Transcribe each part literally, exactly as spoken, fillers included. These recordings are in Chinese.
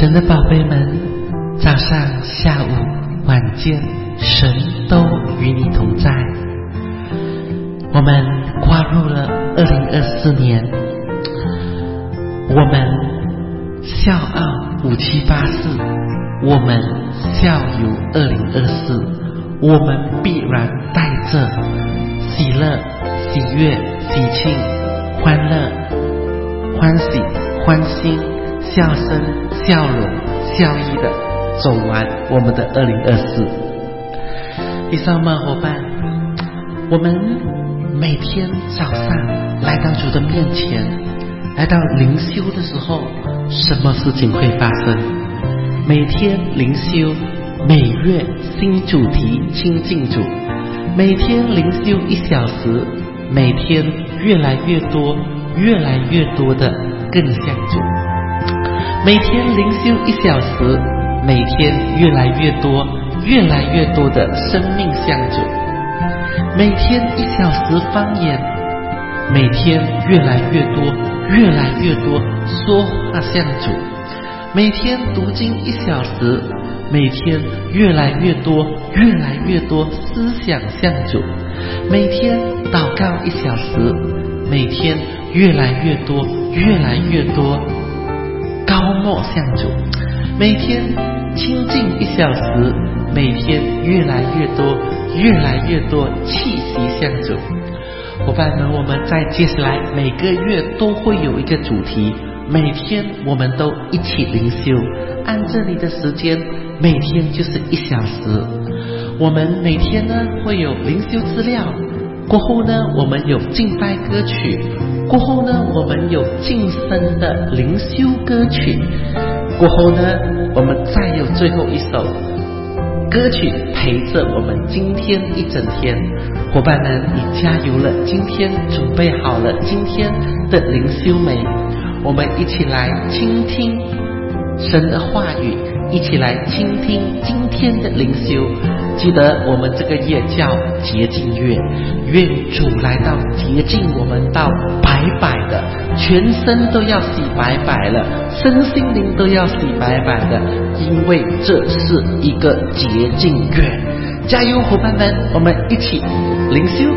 神的宝贝们，早上、下午、晚间，神都与你同在。我们跨入了二零二四年，我们笑傲五七八四，我们笑游二零二四，我们必然带着喜乐、喜悦、喜庆、欢乐、欢喜、欢欣、笑声、笑容、笑意的走完我们的二零二四。弟兄们伙伴，我们每天早上来到主的面前，来到灵修的时候，什么事情会发生？每天灵修，每月新主题亲近主，每天灵修一小时，每天越来越多越来越多的更像主。每天灵修一小时，每天越来越多越来越多的生命像主。每天一小时方言，每天越来越多越来越多说话像主。每天读经一小时，每天越来越多越来越多思想像主。每天祷告一小时，每天越来越多越来越多高莫像主。每天亲近一小时，每天越来越多越来越多气息像主。伙伴们，我们在接下来每个月都会有一个主题，每天我们都一起灵修，按这里的时间，每天就是一小时。我们每天呢会有灵修资料，过后呢我们有敬拜歌曲，过后呢我们有晋升的灵修歌曲，过后呢我们再有最后一首歌曲陪着我们今天一整天。伙伴们，你加油了，今天准备好了今天的灵修没？我们一起来倾听神的话语，一起来倾听今天的灵修。记得我们这个月叫洁净月，愿主来到洁净我们到白白的，全身都要洗白白了，身心灵都要洗白白的，因为这是一个洁净月。加油伙伴们，我们一起灵修。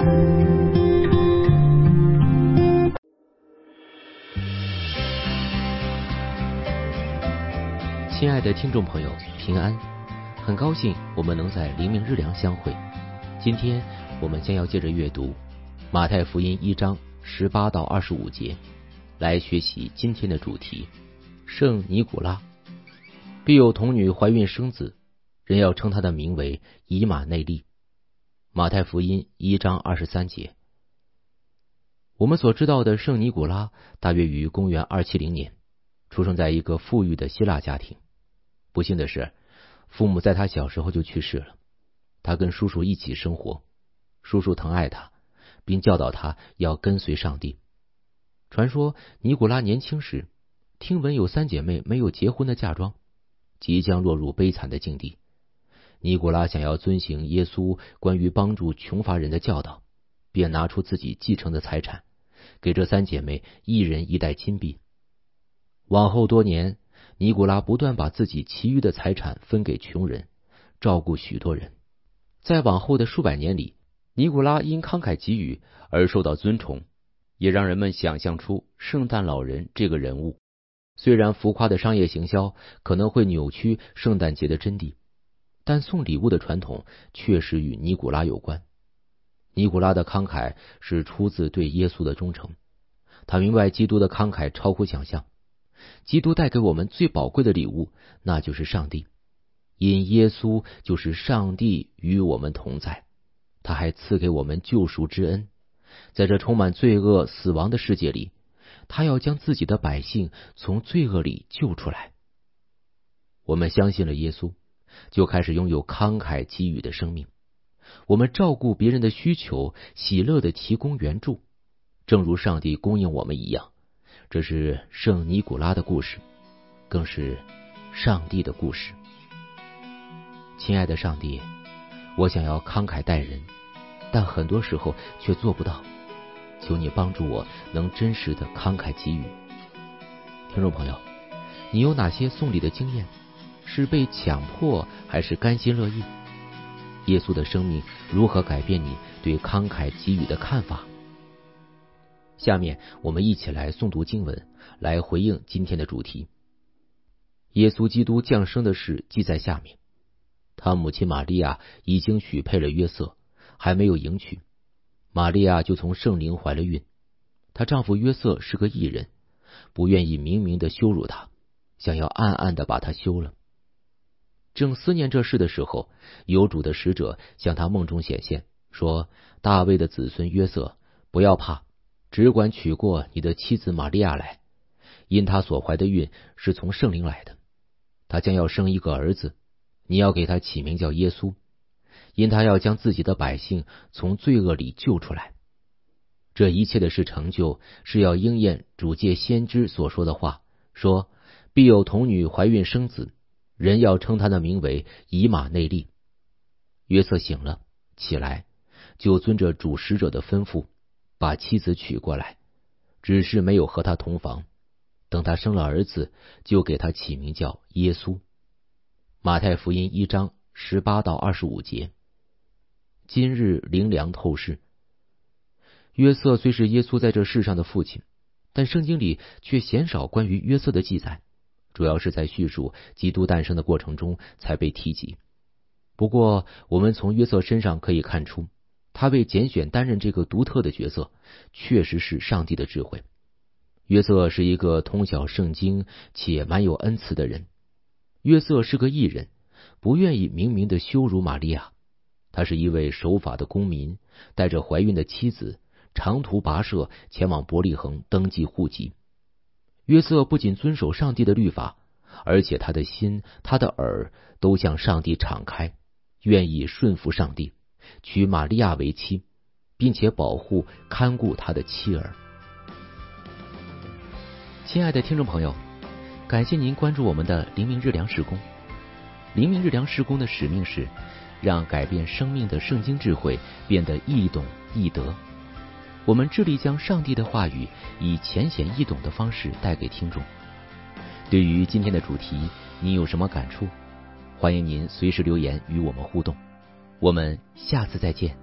亲爱的听众朋友，平安！很高兴我们能在黎明日粮相会。今天我们将要接着阅读马太福音一章十八到二十五节，来学习今天的主题：圣尼古拉。必有童女怀孕生子，人要称他的名为以马内利。马太福音一章二十三节。我们所知道的圣尼古拉大约于公元二七零年出生在一个富裕的希腊家庭。不幸的是，父母在他小时候就去世了。他跟叔叔一起生活，叔叔疼爱他，并教导他要跟随上帝。传说尼古拉年轻时听闻有三姐妹没有结婚的嫁妆，即将落入悲惨的境地。尼古拉想要遵行耶稣关于帮助穷乏人的教导，便拿出自己继承的财产，给这三姐妹一人一袋金币。往后多年，尼古拉不断把自己其余的财产分给穷人，照顾许多人。在往后的数百年里，尼古拉因慷慨给予而受到尊崇，也让人们想象出圣诞老人这个人物。虽然浮夸的商业行销可能会扭曲圣诞节的真谛，但送礼物的传统确实与尼古拉有关。尼古拉的慷慨是出自对耶稣的忠诚，他明白基督的慷慨超乎想象。基督带给我们最宝贵的礼物，那就是上帝。因耶稣就是上帝与我们同在，他还赐给我们救赎之恩。在这充满罪恶死亡的世界里，他要将自己的百姓从罪恶里救出来。我们相信了耶稣，就开始拥有慷慨给予的生命。我们照顾别人的需求，喜乐地提供援助，正如上帝供应我们一样。这是圣尼古拉的故事，更是上帝的故事。亲爱的上帝，我想要慷慨待人，但很多时候却做不到。求你帮助我能真实的慷慨给予。听众朋友， 你有哪些送礼的经验？是被强迫还是甘心乐意？耶稣的生命如何改变你对慷慨给予的看法？下面我们一起来诵读经文，来回应今天的主题。耶稣基督降生的事记在下面。他母亲玛利亚已经许配了约瑟，还没有迎娶，玛利亚就从圣灵怀了孕。她丈夫约瑟是个义人，不愿意明明的羞辱她，想要暗暗的把她休了。正思念这事的时候，有主的使者向他梦中显现，说：大卫的子孙约瑟，不要怕，只管娶过你的妻子玛利亚来，因她所怀的孕是从圣灵来的。她将要生一个儿子，你要给他起名叫耶稣，因他要将自己的百姓从罪恶里救出来。这一切的事成就，是要应验主借先知所说的话，说必有童女怀孕生子，人要称他的名为以马内利。约瑟醒了，起来，就遵着主使者的吩咐，把妻子娶过来，只是没有和他同房。等他生了儿子，就给他起名叫耶稣。马太福音一章十八到二十五节。今日灵粮透视。约瑟虽是耶稣在这世上的父亲，但圣经里却鲜少关于约瑟的记载，主要是在叙述基督诞生的过程中才被提及。不过我们从约瑟身上可以看出，他被拣选担任这个独特的角色，确实是上帝的智慧。约瑟是一个通晓圣经且蛮有恩慈的人。约瑟是个义人，不愿意明明的羞辱玛利亚。他是一位守法的公民，带着怀孕的妻子，长途跋涉前往伯利恒登记户籍。约瑟不仅遵守上帝的律法，而且他的心、他的耳都向上帝敞开，愿意顺服上帝，娶玛利亚为妻，并且保护看顾他的妻儿。亲爱的听众朋友，感谢您关注我们的灵命日粮事工。灵命日粮事工的使命是让改变生命的圣经智慧变得易懂易得。我们致力将上帝的话语以浅显易懂的方式带给听众。对于今天的主题，你有什么感触？欢迎您随时留言与我们互动。我们下次再见。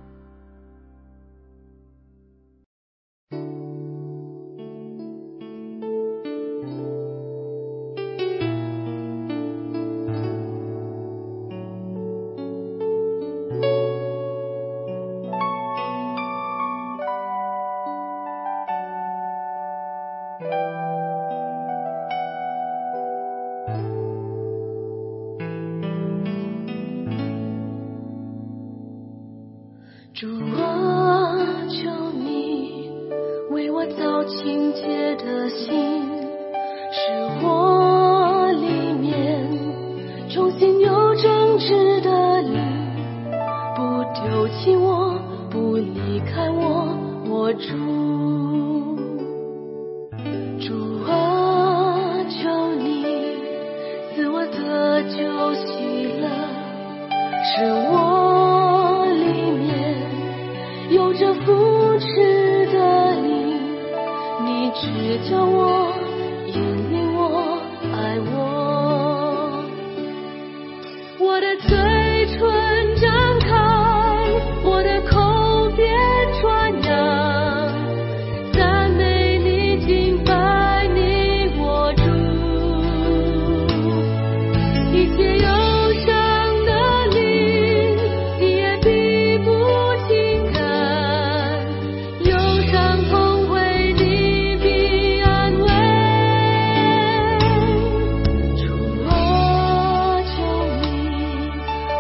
主啊，求你为我造清洁的心，使我里面重新有正直的灵，不丢弃我，不离开我，我主。主啊，求你赐我得救喜乐，使我有着扶持的灵，你指教我，引领我，爱我。我的嘴唇张开，我的口边传扬，赞美你，敬拜你，我主。一切忧伤的灵，你也必不轻看。忧伤痛悔，你必安慰。主啊，求你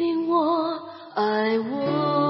信我，爱我。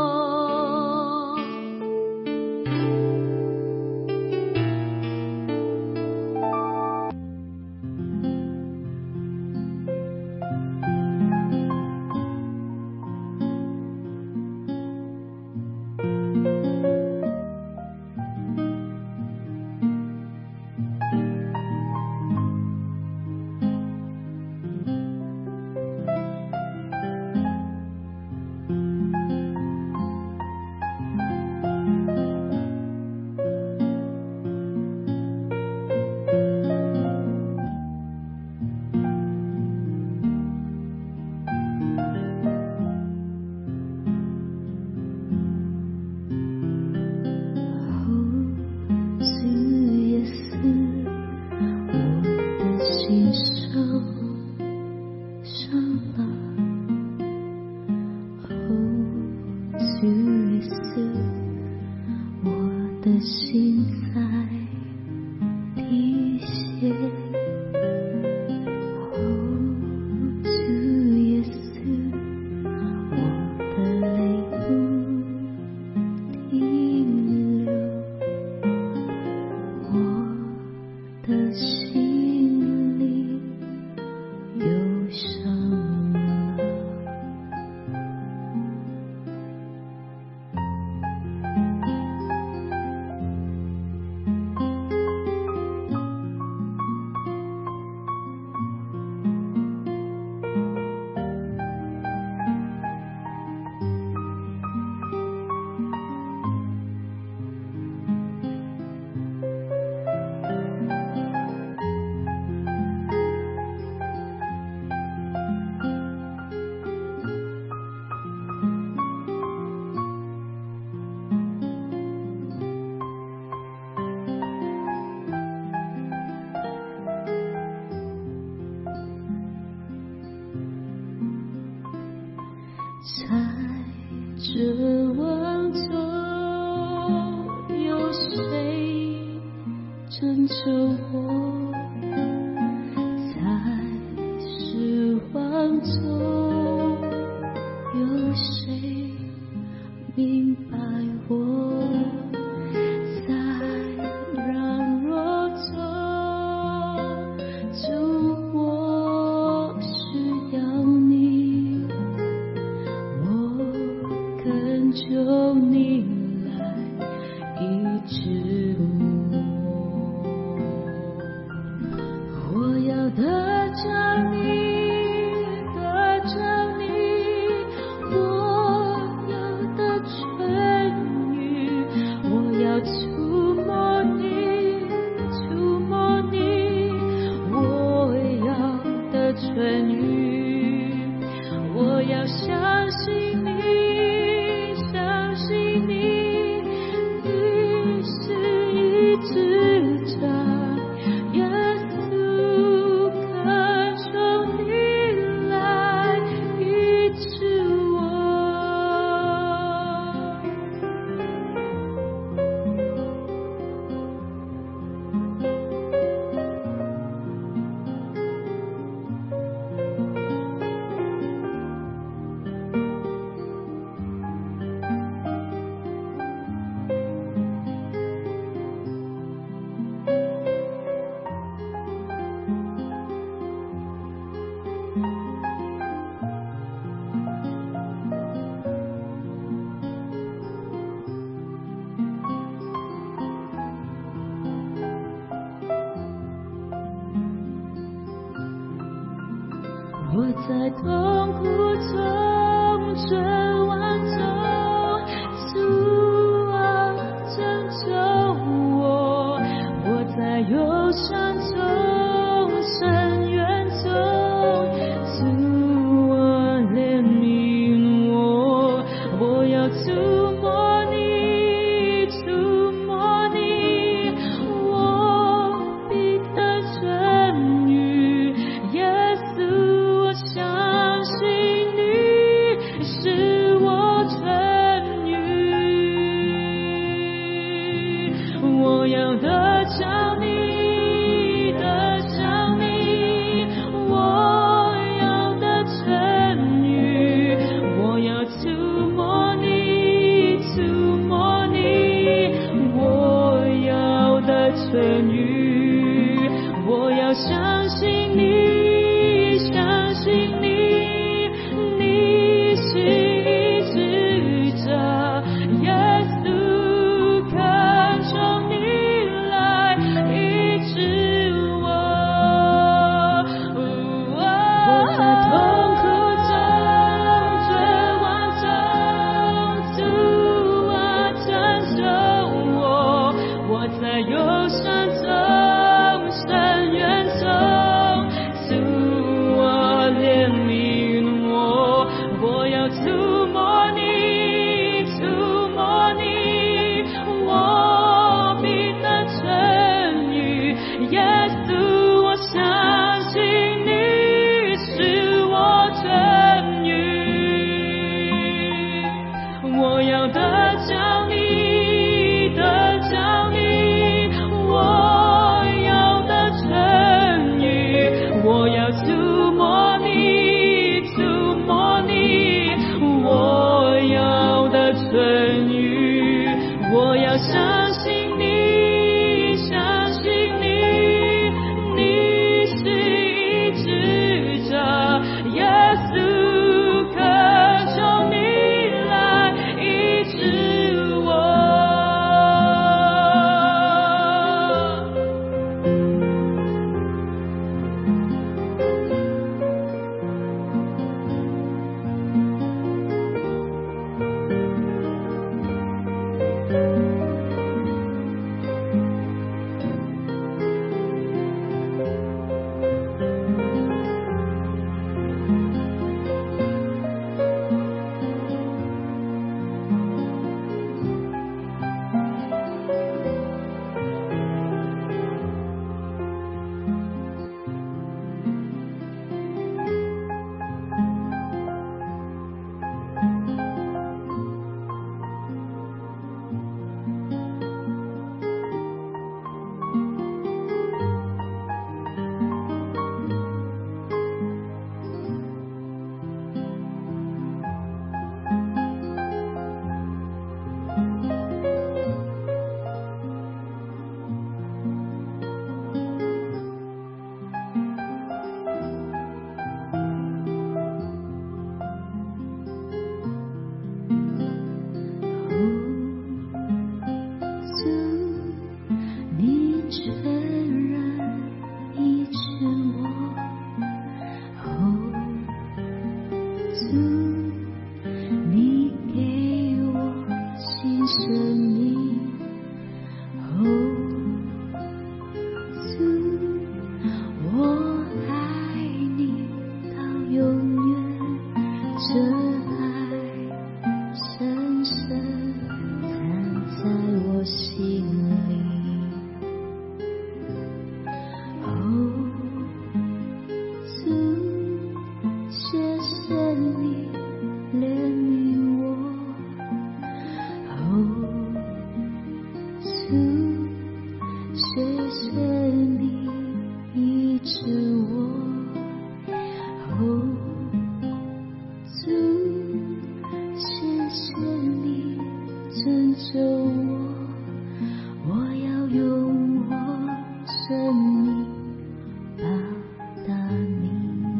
在这晚中，有谁拯救我？在失望中，有谁明白我？在软弱中，主，我需要你。恳求你来医治我，我要得着你，得着你，我要得痊愈，我要触摸你，触摸你，我要得痊愈，我要相信你。 生命。哦，主，我爱你到永远，这爱深深藏在我心里。哦，主，谢谢你怜悯我。哦，主，谢谢你医治我。哦，主，谢谢你拯救我。我要用我生命报答你。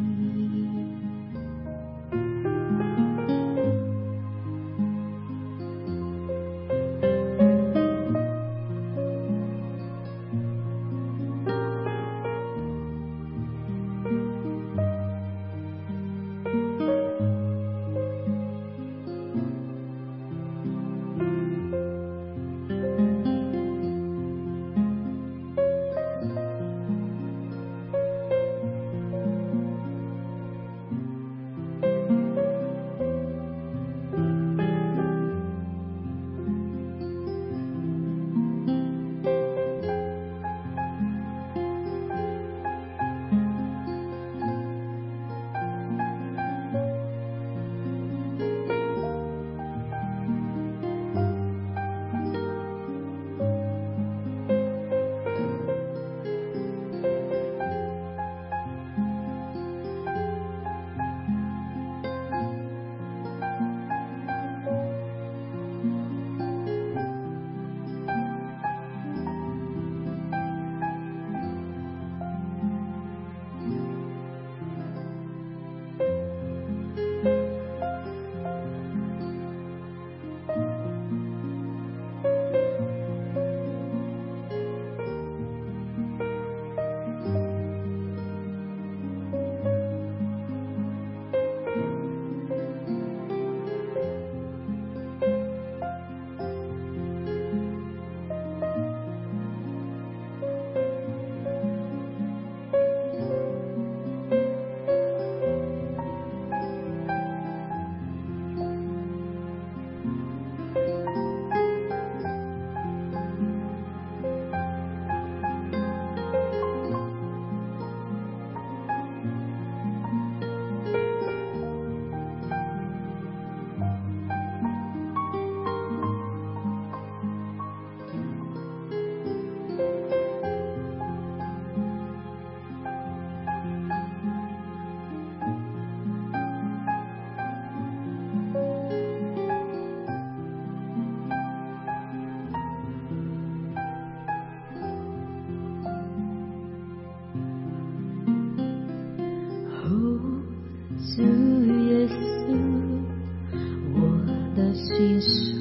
主耶稣，我的心受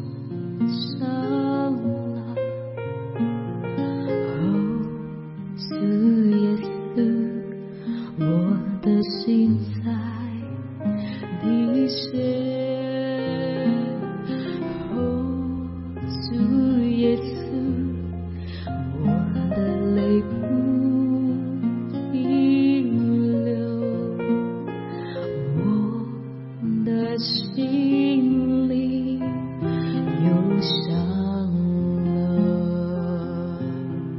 伤了。哦，主耶稣，我的心在滴血。哦，主耶稣，我的泪不停流。我的心里忧伤了。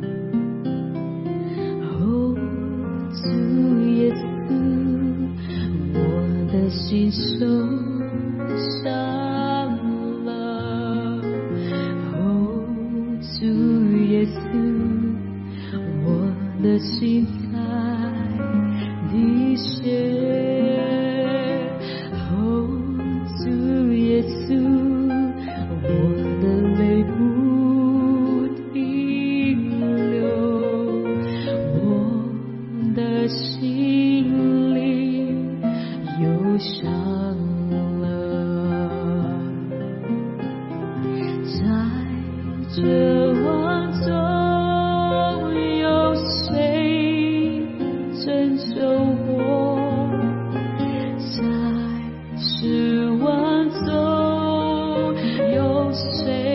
哦，主耶稣，我的心受伤了。哦，主耶稣，我的心在滴血。主耶稣，我的泪不停流，我的心里忧伤了。在绝望中，有谁拯救我？在失望中，有谁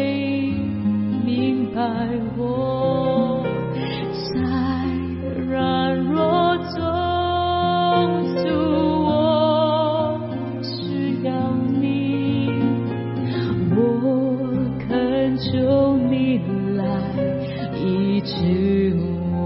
治我。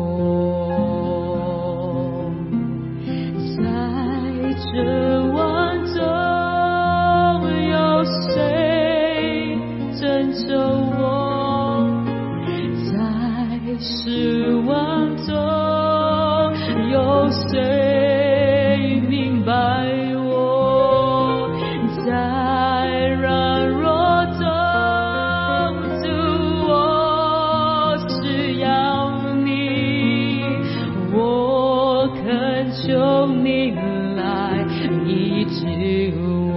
在这万中有谁拯救我？在失望中有谁明白我？在软弱中主我需要你，我恳求你来医治我。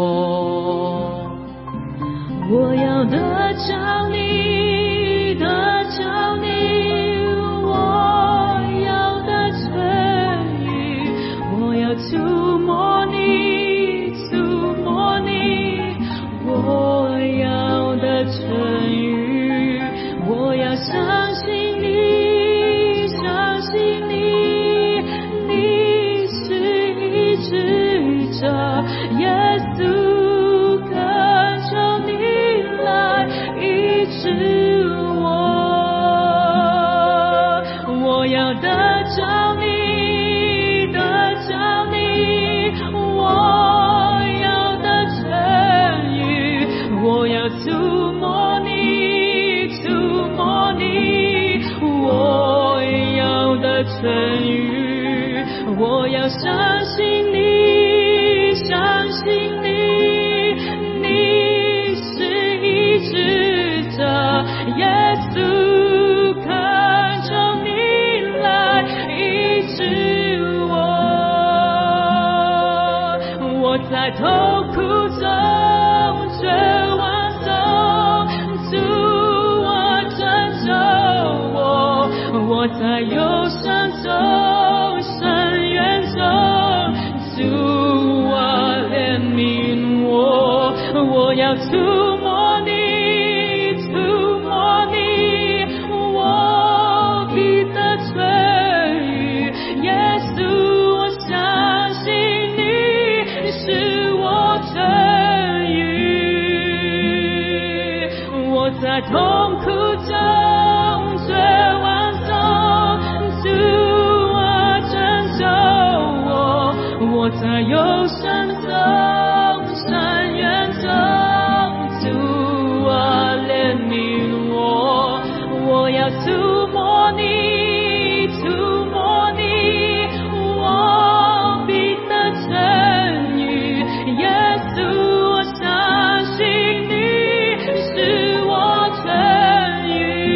我要得着你，得着你，我要得痊愈，我要触摸你，触摸你，我要得痊愈，我要相信你，相信你，你是医治者，耶稣恳求你来医治我。我要得着你，得着你，我要得痊愈，我要触摸你，触摸你，我要得痊愈，我要相信你，相信你，你是医治者，耶稣恳求你来医治我。我在痛苦中，绝望中，主啊拯救我。我在忧伤中，深渊中，主啊怜悯我。我要触摸你，触摸你，我必得痊愈，耶稣，我相信你使我痊愈。我在痛苦中，绝望中，主啊拯救我。我在忧伤中，深渊中，主啊怜悯我。我要触摸你，触摸你，我必得痊愈，耶稣，我相信你使我痊愈。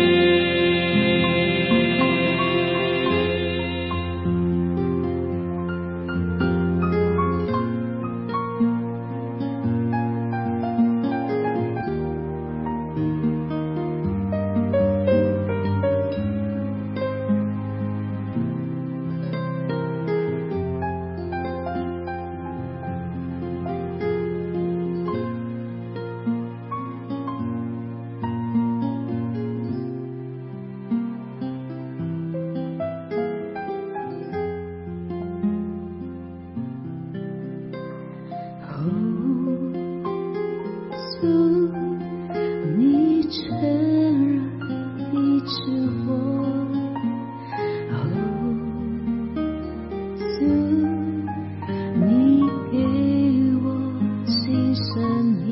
你全然医治我，主，你给我新生命，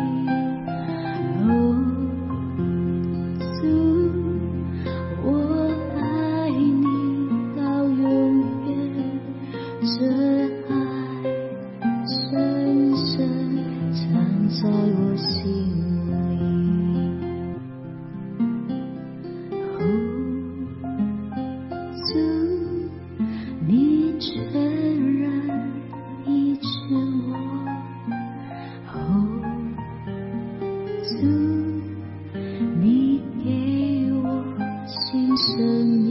主，我爱你到永远，这爱深深藏在我心里。主，你全然医治我，主，你给我新生命，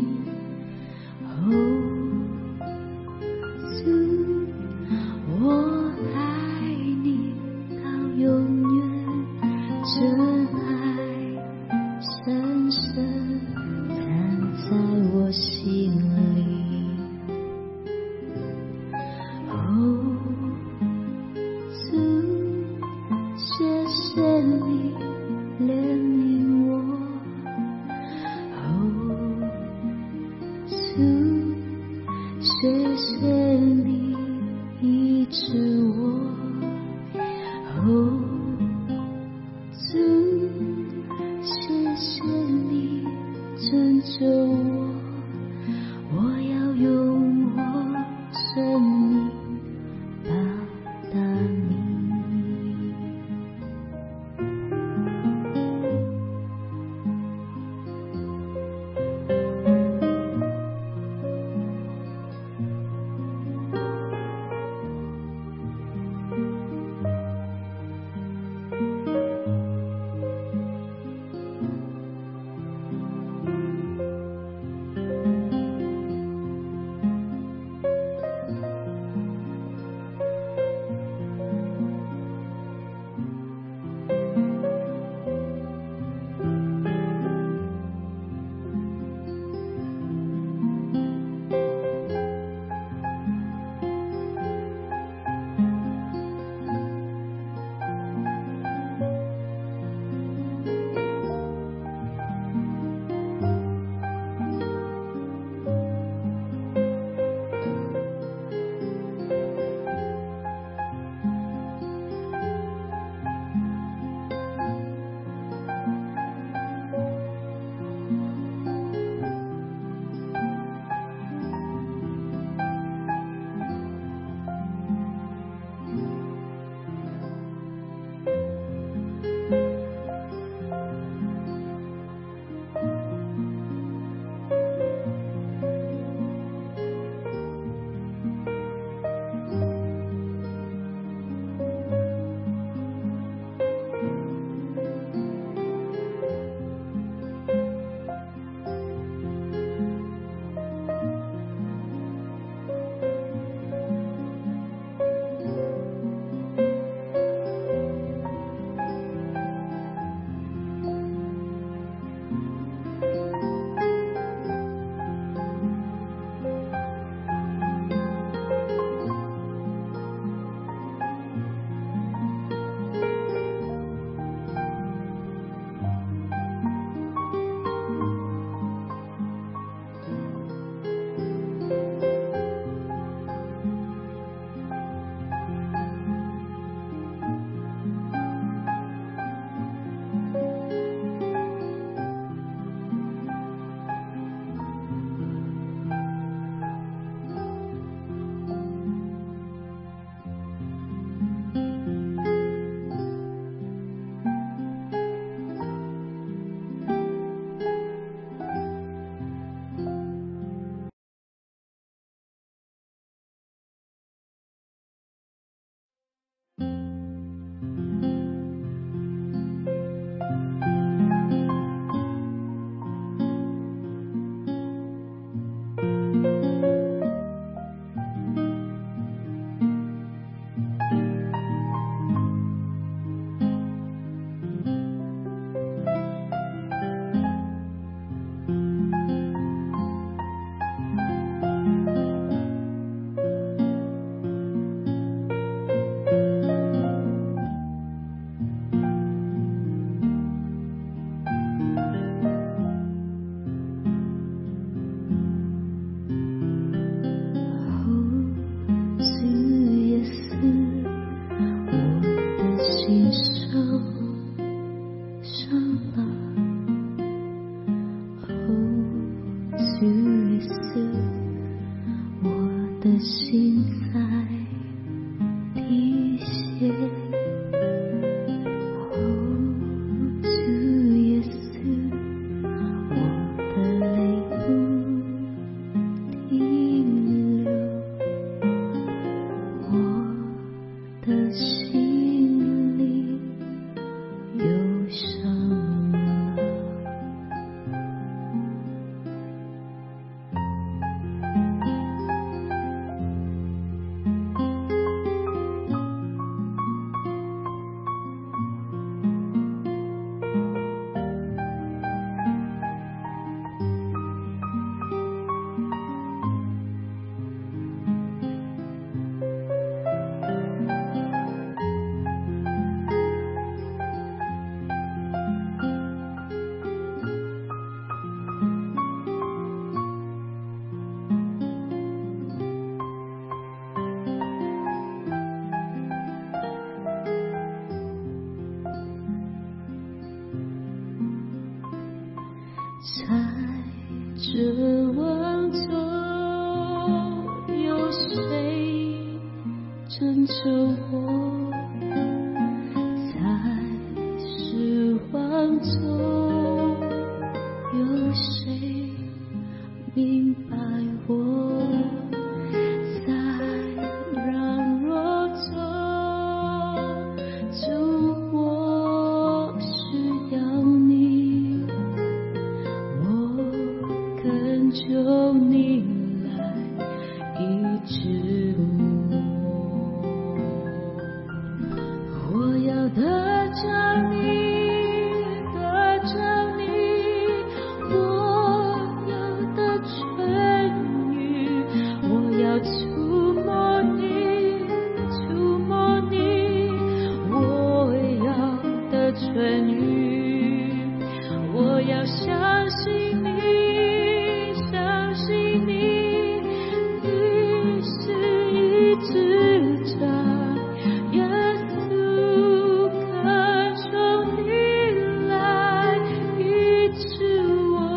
主，我爱你到永远，这爱深深藏在我心里。主，谢谢你怜悯我。 哦，主，谢谢你拯救我，我要用我生命报答你。 在绝望中，有谁拯救我？在失望中，有谁明白我？在软弱中，主，我需要你，我恳求你来医治我。我要得着你，得着你，我要得痊愈，我要触摸你，触摸你，我要得痊愈，我要相信你，相信你，你是医治者。耶稣，恳求你来医治我。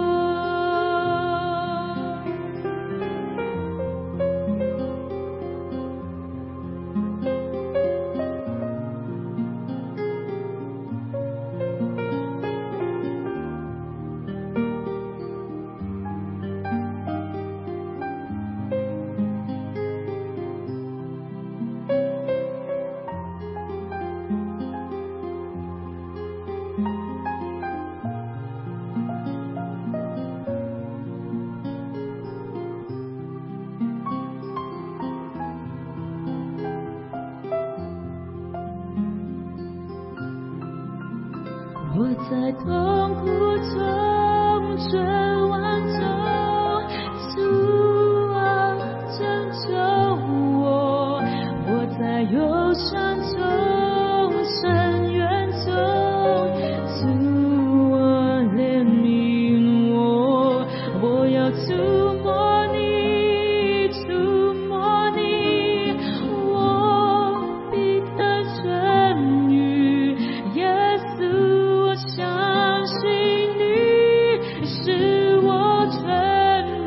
我在痛苦中，绝望中，主啊，拯救我；我在忧伤中，深渊中，主啊，怜悯我。我要触摸你，触摸你，我必得痊愈。耶稣，相信你使我痊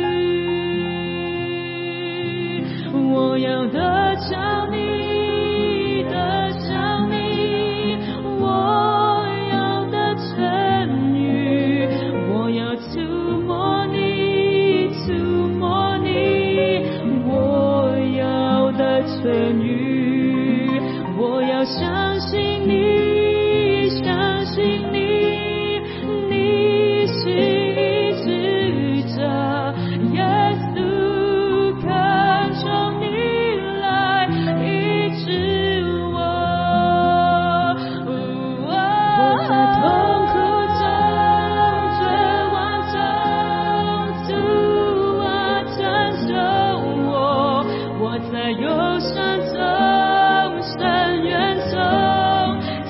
愈，我要得着你，得着你，我要得痊愈，我要触摸你，触摸你，我要得痊愈，我要相信你，相信你，你是医治者。耶稣，恳求你来医治我。我在痛苦中，绝望中，主啊，拯救我；我在忧伤中，深渊中，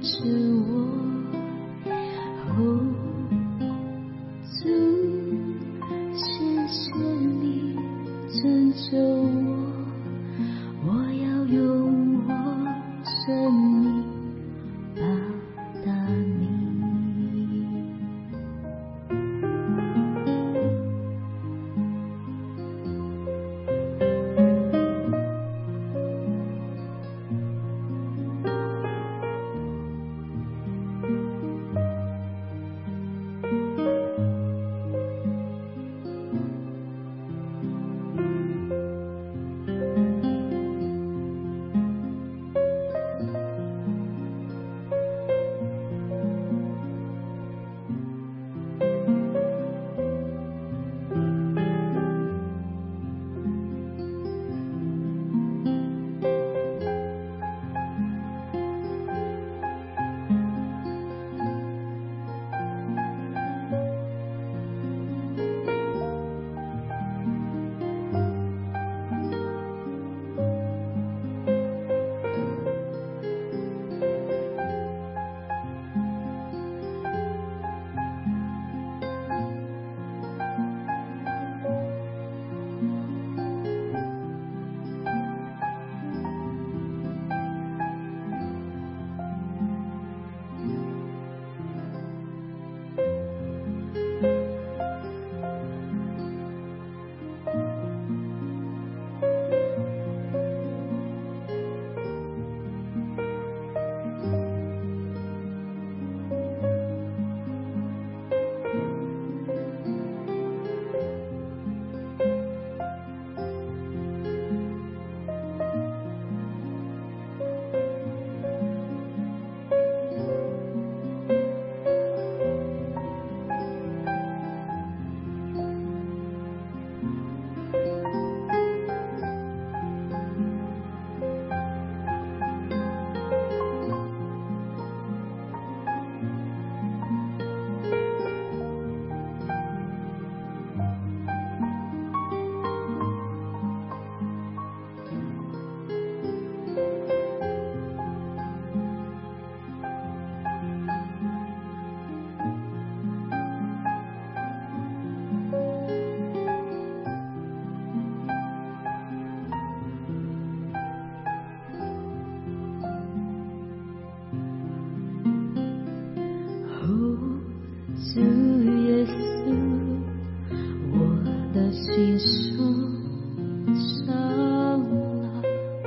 是我。哦，主，谢谢你拯救我，我要用我生命报答你。主耶稣，我的心受伤了。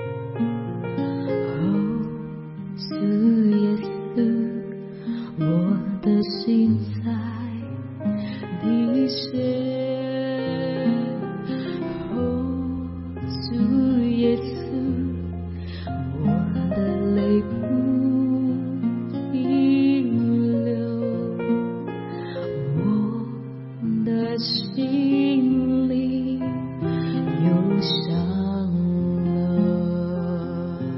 哦，主耶稣，我的心在滴血。哦，主耶稣，我的泪不停流。心里忧伤了。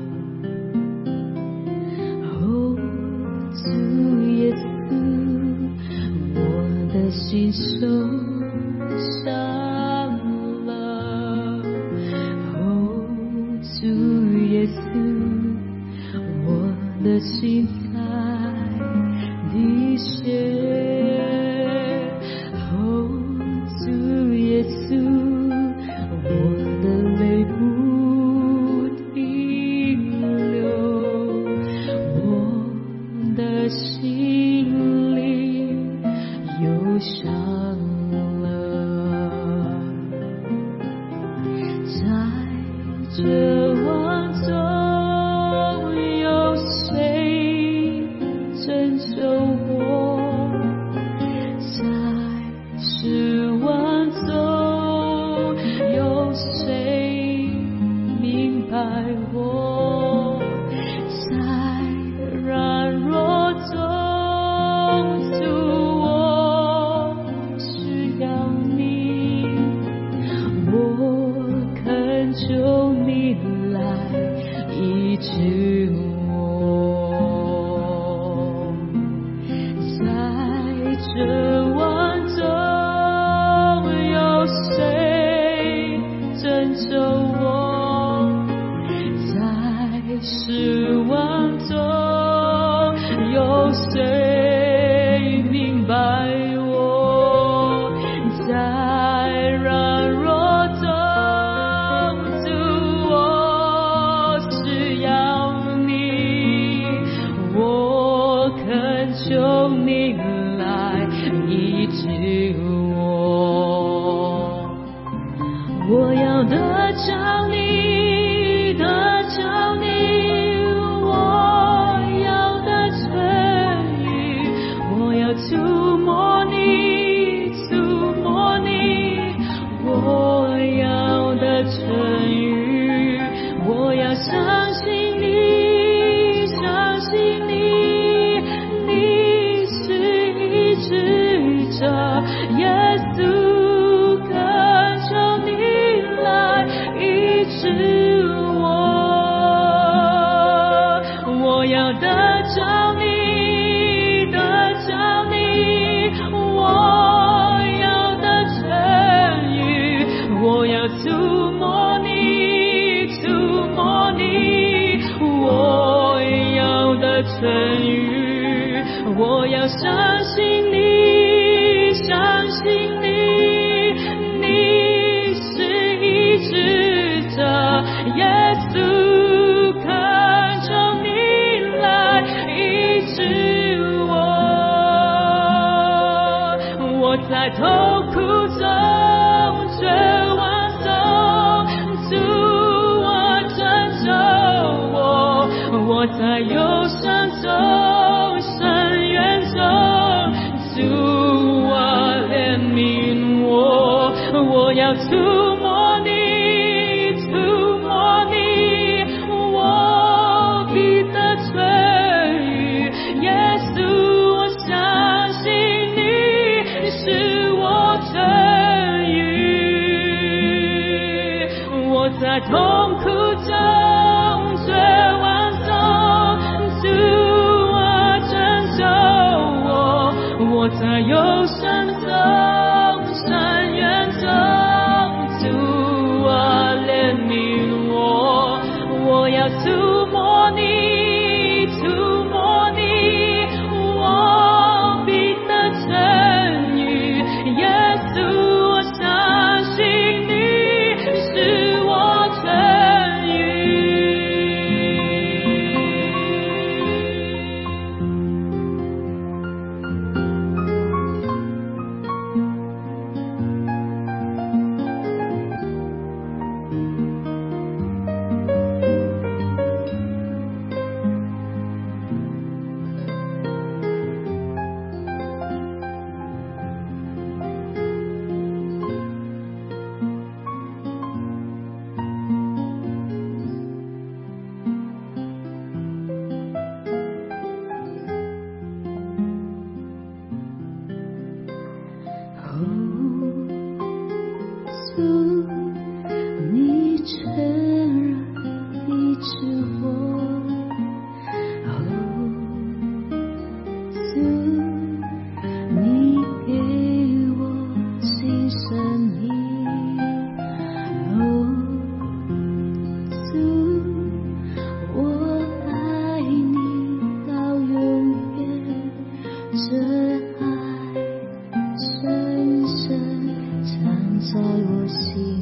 哦，主耶稣，我的心受伤了。哦，主耶稣，我的心在滴血。主耶稣，我的泪不停流，我的心里忧伤了。在绝望中，有谁拯救我？失望中，有谁明白我？在软弱中， 有谁明白我在软弱中，主我需要你，我恳求你来医治我，我要得着你，得着你，我要得痊愈，我要触摸你，触摸你，我要得痊愈，我要相信你，相信你，你是医治者，耶稣恳求你来医治我，我要得着你，得着你，我要得痊愈，我要触摸你，触摸你，我要得痊愈，我要相信你，相信你，你是医治者，耶稣恳求你来医治我，我在痛苦中，绝望中，主我拯救我，我在忧伤中，深渊中，主啊怜悯我，我要触摸你，触摸你，我必得痊愈，耶稣我相信你使我痊愈，我在痛苦中，绝望中，主啊拯救我，我在忧伤中，深渊中，主啊怜悯我，我要触摸你，触摸你，我必得痊愈，耶稣我相信你使我痊愈。你全然医治我，主，你给我新生命，主，我爱你到永远，真爱深深藏在我心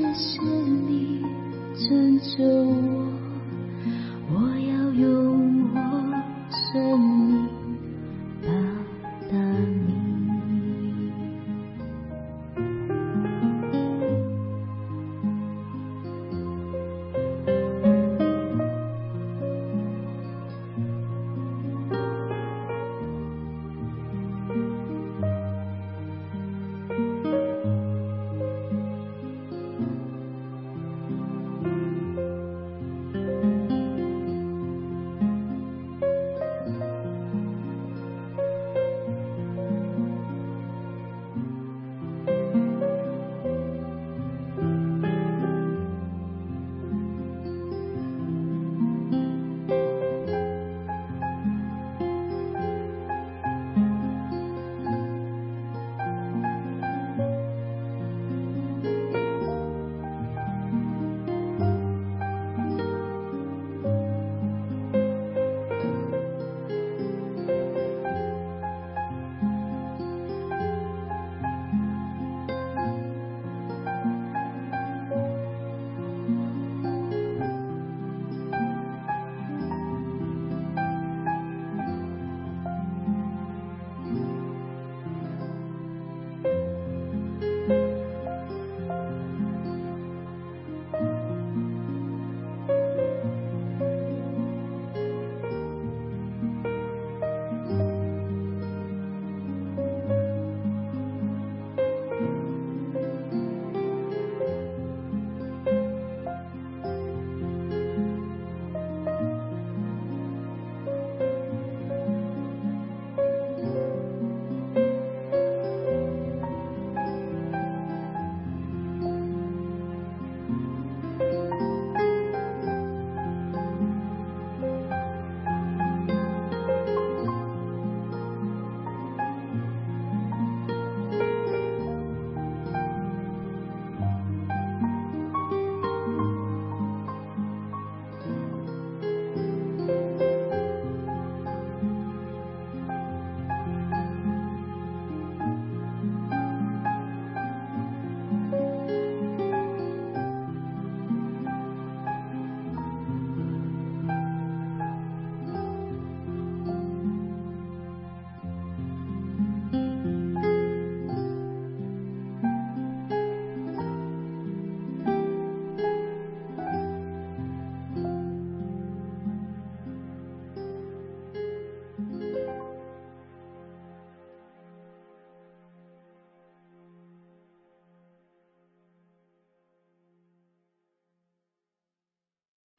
拯救我，我要用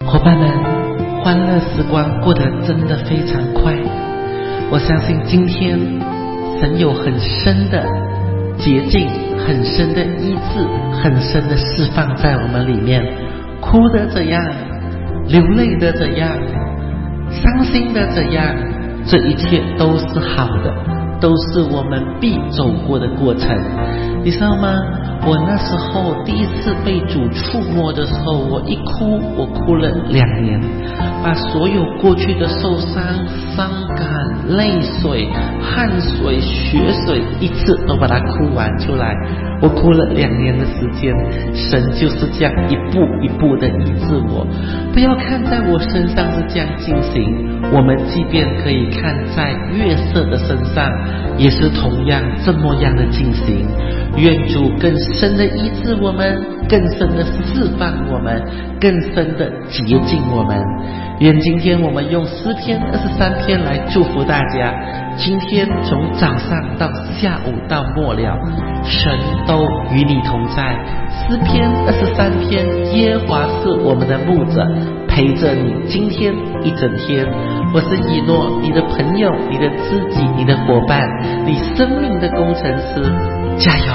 伙伴们，欢乐时光过得真的非常快。我相信今天神有很深的洁净，很深的医治，很深的释放在我们里面。哭的怎样，流泪的怎样，伤心的怎样，这一切都是好的，都是我们必走过的过程。你知道吗？我那时候第一次被主触摸的时候，我一哭我哭了两年，把所有过去的受伤、伤感、泪水、汗水、血水一次都把它哭完出来。我哭了两年的时间，神就是这样一步一步的医治我。不要看在我身上是这样进行，我们即便可以看在约瑟的身上，也是同样这么样的进行。愿主更深的医治我们，更深的释放我们，更深的洁净我们。愿今天我们用诗篇二十三篇来祝福大家。今天从早上到下午到末了，神都与你同在。诗篇二十三篇，耶和华是我们的牧者，陪着你今天一整天。我是以诺，你的朋友，你的知己，你的伙伴，你生命的工程师，加油！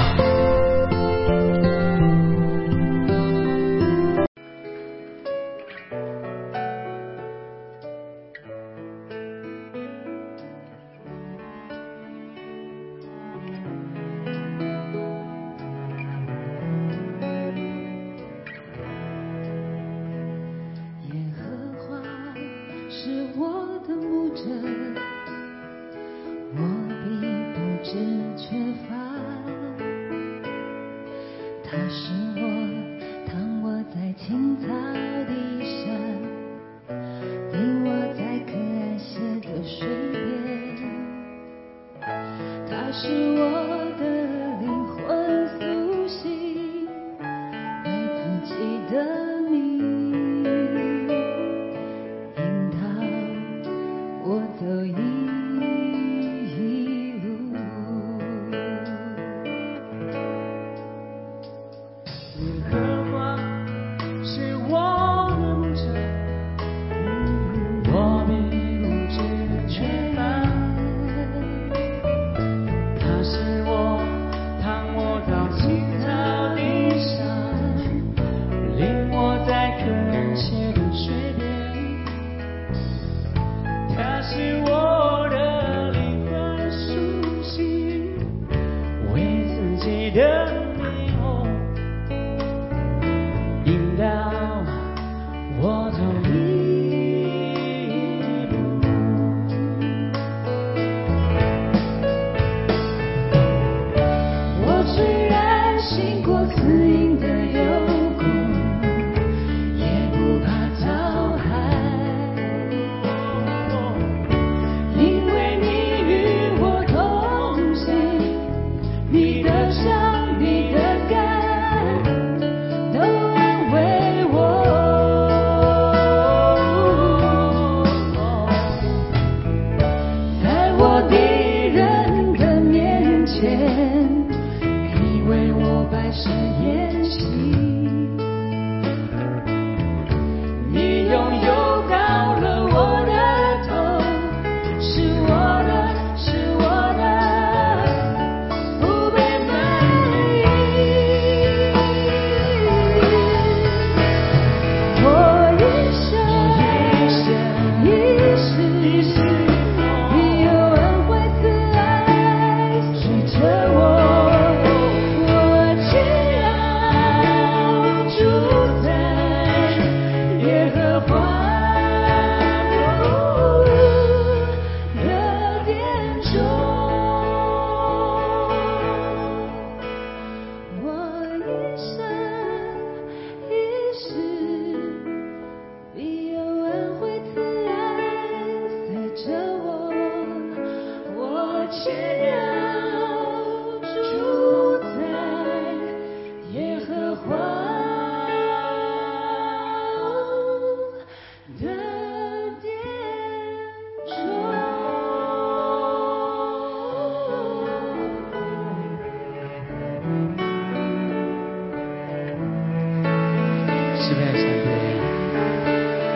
诗篇三篇，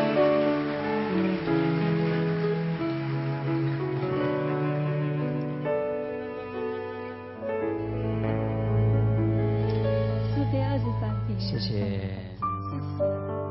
谢谢。